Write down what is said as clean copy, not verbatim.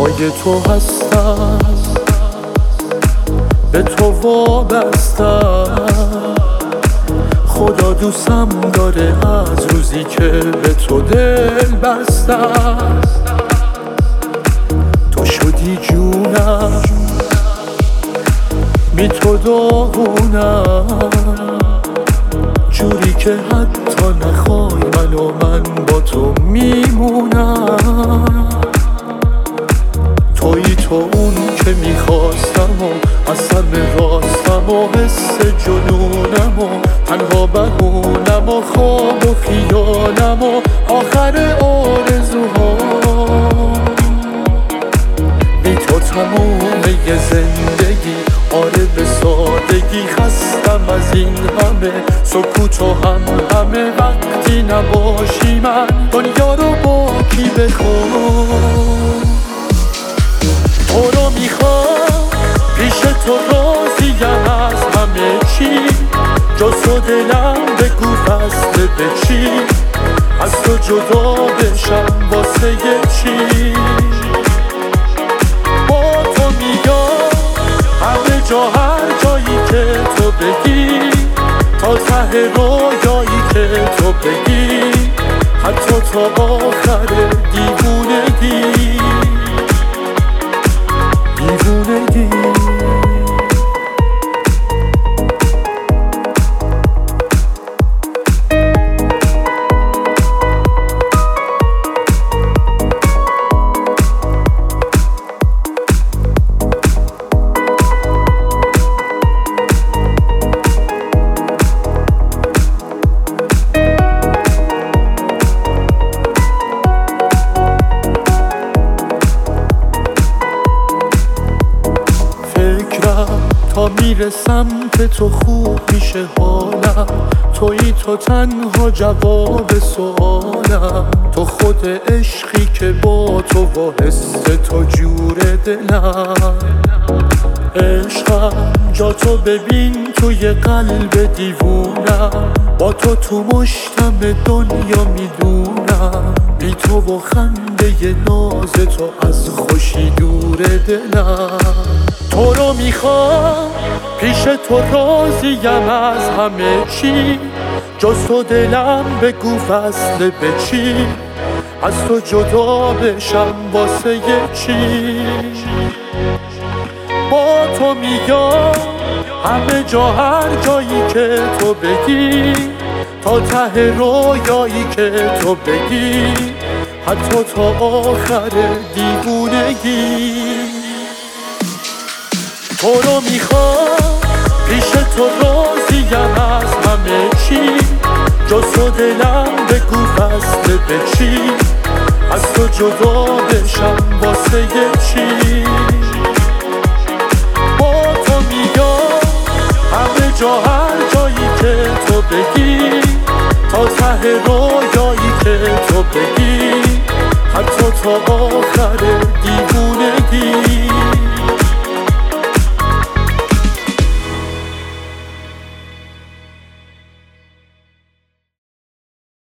پای تو هستم، به تو وابستم. خدا دوستم داره از روزی که به تو دل بستم. تو شدی جونم، بی تو داغونم، جوری که حتی نخوای من با تو میمونم. تویی تو اون که میخواستم و از همه راستم و حس جنونم و تنها بمونم و خواب و خیالم و آخر آرزوها. بی تو تمومه ی زندگی، آره به سادگی خستم از این همه سکوت و همه. وقتی نباشی من دنیا رو با کی بخوام؟ تو رو میخوام، پیش تو راضیم از همه چی، جز تو دلم بگو فصل به چی، از تو جدا بشم واسه چی؟ با تو میگم همه جا، هر جایی که تو بگی، تا ته رویایی که تو بگی، حتی تا آخر دیوونگی. تا میرسم که تو خوب میشه حالم، تویی تو تنها جواب سوالم. تو خود عشقی که با تو و حس تو جور دلم. عشقم جا تو ببین توی قلب دیوونم، با تو تو مشتم دنیا میدونم. بی تو و خنده ناز تو از خوشی دور دلم. تو رو میخوام، پیش تو راضیم از همه چی، جز تو دلم بگو فصل به چی، از تو جدا بشم واسه چی؟ با تو میگم همه جا، هر جایی که تو بگی، تا ته رویایی که تو بگی، حتی تا آخر دیوونگی. تو رو میخوام، پیش تو راضیم از همه چی، جز تو دلم بگو فصل به چی، از تو جدا بشم واسه چی؟ با تو میگم همه جا، هر جایی که تو بگی، تا ته رویایی که تو بگی، حتی تا آخر